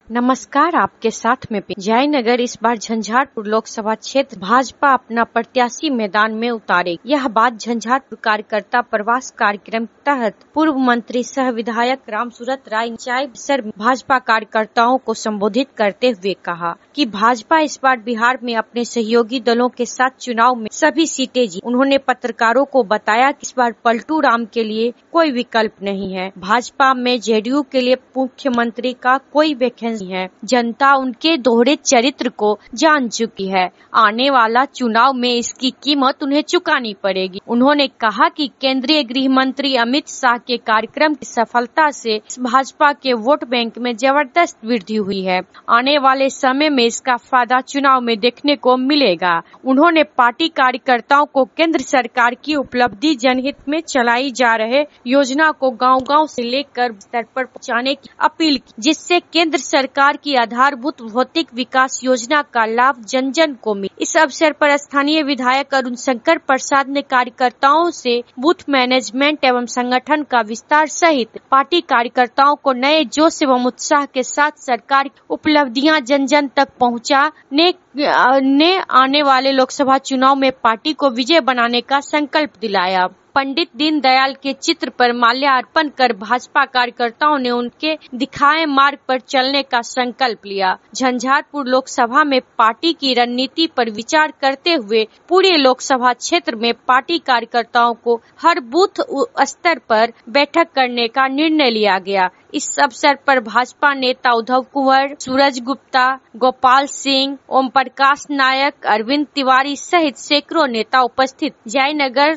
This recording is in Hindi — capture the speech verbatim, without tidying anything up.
नमस्कार, आपके साथ में जयनगर। इस बार झंझारपुर लोकसभा क्षेत्र भाजपा अपना प्रत्याशी मैदान में उतारेगी। यह बात झंझारपुर कार्यकर्ता प्रवास कार्यक्रम के तहत पूर्व मंत्री सह विधायक रामसूरत राय सर भाजपा कार्यकर्ताओं को संबोधित करते हुए कहा कि भाजपा इस बार बिहार में अपने सहयोगी दलों के साथ चुनाव में सभी सीटें जीती। उन्होंने पत्रकारों को बताया कि इस बार पलटू राम के लिए कोई विकल्प नहीं है। भाजपा में जेडीयू के लिए मुख्यमंत्री का कोई वैकेंसी है। जनता उनके दोहरे चरित्र को जान चुकी है। आने वाला चुनाव में इसकी कीमत उन्हें चुकानी पड़ेगी। उन्होंने कहा कि केंद्रीय गृह मंत्री अमित शाह के कार्यक्रम की सफलता से भाजपा के वोट बैंक में जबरदस्त वृद्धि हुई है। आने वाले समय में इसका फायदा चुनाव में देखने को मिलेगा। उन्होंने पार्टी कार्यकर्ताओं को केंद्र सरकार की उपलब्धि जनहित में चलाई जा रहे योजना को गांव-गांव से लेकर स्तर पर पहुंचाने की अपील की, जिससे केंद्र सरकार की आधारभूत भौतिक विकास योजना का लाभ जन जन को मिले। इस अवसर पर स्थानीय विधायक अरुण शंकर प्रसाद ने कार्यकर्ताओं से बूथ मैनेजमेंट एवं संगठन का विस्तार सहित पार्टी कार्यकर्ताओं को नए जोश एवं उत्साह के साथ सरकार की उपलब्धियां जन जन तक पहुंचाने ने आने वाले लोकसभा चुनाव में पार्टी को विजय बनाने का संकल्प दिलाया। पंडित दीनदयाल के चित्र पर माल्यार्पण कर भाजपा कार्यकर्ताओं ने उनके दिखाए मार्ग पर चलने का संकल्प लिया। झंझारपुर लोकसभा में पार्टी की रणनीति पर विचार करते हुए पूरे लोकसभा क्षेत्र में पार्टी कार्यकर्ताओं को हर बूथ स्तर पर बैठक करने का निर्णय लिया गया। इस अवसर पर भाजपा नेता उद्धव कुंवर, सूरज गुप्ता, गोपाल सिंह, ओम प्रकाश नायक, अरविंद तिवारी सहित सैकड़ों नेता उपस्थित। जयनगर